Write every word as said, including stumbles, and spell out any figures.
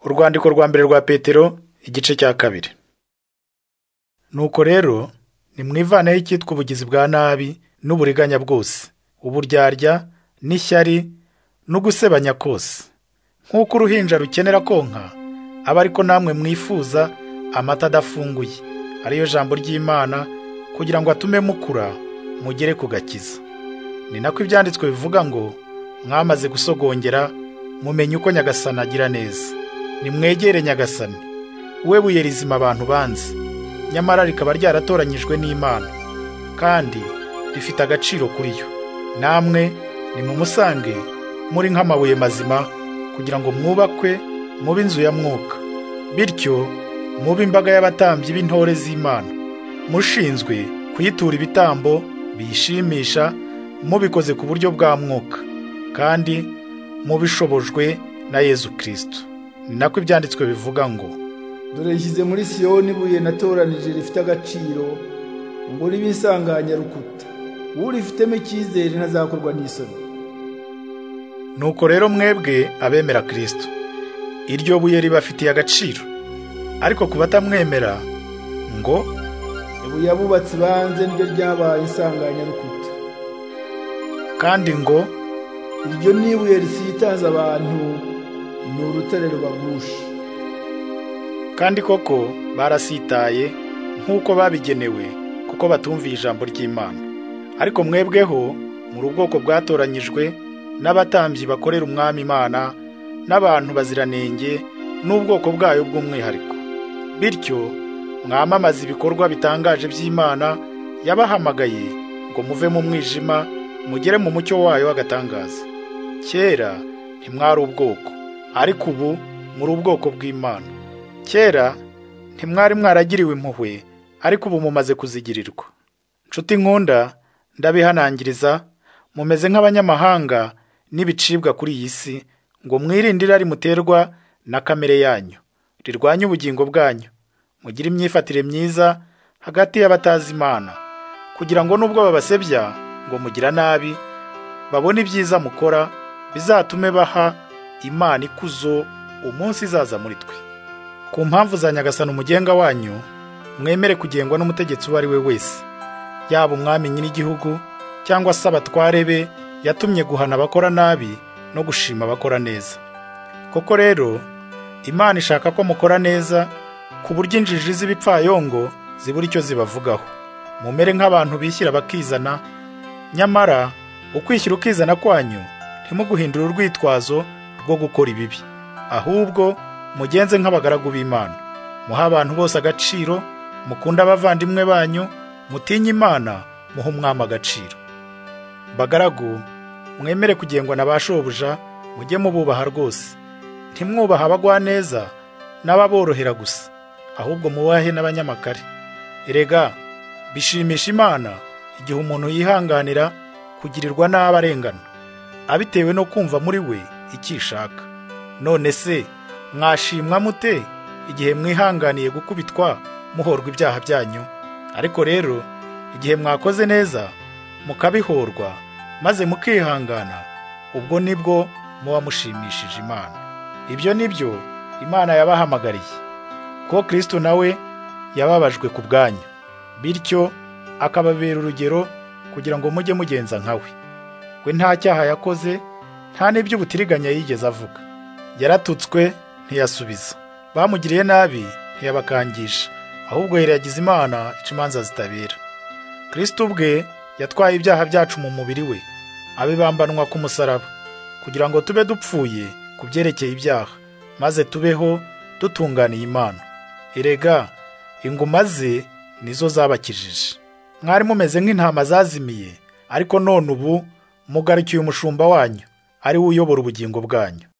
Urwandiko rwa mbere rwa Petero igice cya kabiri. Nuko rero nimwivaneho icyitwa ubugizi bwa nabi n'uburiganya bwose, uburyarya n'ishyari no gusebanya kose. Nk'uko uruhinja rukenera konka, aba ariko namwe mwifuza amata adafunguye, ariyo jambo ry'Imana, kugira ngo atume mukura mugere ku gakiza. Ni nako ibyanditswe bivuga ngo mwamaze gusogongera mumenye uko Nyagasani agira neza. Nimwegere Nyagasani, we buye rizima abantu banze, nyamara rikaba ryaratoranyijwe n'Imana, kandi rifite agaciro kuri yo. Namwe nimumusange muri nk'amabuye mazima, kugira ngo mwubakwe mube inzu ya mwuka, bityo mube imbaga y'abatambyi b'intore z'Imana, mushinzwe kuyitura ibitambo biyishimisha, mubikoze ku buryo bwa mwuka, kandi mubishobojwe na Yezu Kristo. Ni nako ibyanditswe bivuga ngo dore nshyize muri Siyoni ibuye natoranije rifite agaciro, ngo ribe insanganyarukuta, urifitemo icyizere ntazakorwa n'isoni. Nuko rero mwebwe abemera Kristo, iryo buye ribafitiye agaciro. Ariko ku batamwemera ngo ibuye abubatsi banze niryo ryabaye insanganyarukuta, kandi ngo iryo ni ibuye risitaza abantu, ni urutare rubagusha. Kandi koko barasitaye nk'uko babigenewe, kuko batumviye ijambo ry'Imana. Ariko mwebweho muri ubwoko bwatoranyijwe, n'abatambyi bakorera Umwami Imana, n'abantu baziranenge, n'ubwoko bwayo bw'umwihariko. Bityo mwamamaza ibikorwa bitangaje by'Imana yabahamagaye ngo muve mu mwijima mugere mu mucyo wayo w'agatangaza. Kera ntimwari ubwoko, ariko ubu muri ubwoko bw'Imana. Kera ntimwari mwaragiriwe impuhwe, ariko ubu mumaze kuzigirirwa. Nshuti nkunda, ndabihanangiriza, mumeze nk'abanyamahanga n'ibicibwa kuri iyi si, ngo mwirinde irari muterwa na kamere yanyu, rirwanye ubugingo bwanyu. Mugire imyifatire myiza hagati y'abatazi Imana, kugira ngo nubwo babasebya ngo mugira nabi, babone ibyiza mukora bizatume baha Imana ikuzo umunsi izaza muri twe. Ku mpamvu za Nyagasani umugenga wanyu, mwemere kugengwa n'umutegetsi uwo ari we wese, yaba umwami nyir'igihugu cyangwa se abatware be yatumye guhana abakora nabi no gushima abakora neza. Koko rero Imana ishaka ko mukora neza, ku buryo injiji z'ibipfayongo zibura icyo zibavugaho. Mumere nk'abantu bishyira bakizana, nyamara ukwishyira ukizana kwanyu ntimuguhindure urwitwazo rwo gukora ibibi. Ahubwo mugenze nk'abagaragu b'Imana, muha abantu bose agaciro, mukunda abavandimwe banyu, mutinye Imana, muha umwami agaciro. Bagaragu, mwemere kugengwa na ba shobuja, mujye mububaha rwose. Ntimwubaha abagwaneza n'ababorohera gusa, ahubwo mubahe n'abanyamakare. Erega bishimisha Imana igihe umuntu yihanganira kugirirwa nabi arengana, abitewe no kumva muri we icyo ishaka. None se mwashimwa mute igihe mwihanganiye gukubitwa muhorwa ibyaha byanyu? Ariko rero igihe mwakoze neza mukabihorwa maze mukihangana, ubwo nibwo muba mushimishije Imana. Ibyo nibyo Imana yabahamagariye, ko Kristo nawe yababajwe ku bwanyu, bityo akababera urugero kugira ngo mujye mugenza nkawe. We nta cyaha yakoze, nta n'iby'ubutiriganya yigeze avuga. Yaratutswe ntiyasubiza, bamugiriye nabi ntiyabakangisha, ahubwo yaragize Imana ica imanza zitabera. Kristo ubwe yatwaye ibyaha byacu mu mubiri we, abibambanwa ku musaraba, kugira ngo tube dupfuye ku byerekeye ibyaha, maze tubeho dutunganiye Imana. Erega inguma ze nizo zabakijije. Mwari mumeze nk'intama zazimiye, ariko none ubu mugarukiye umushumba wanyu, ari we uyobora ubugingo bwanyu.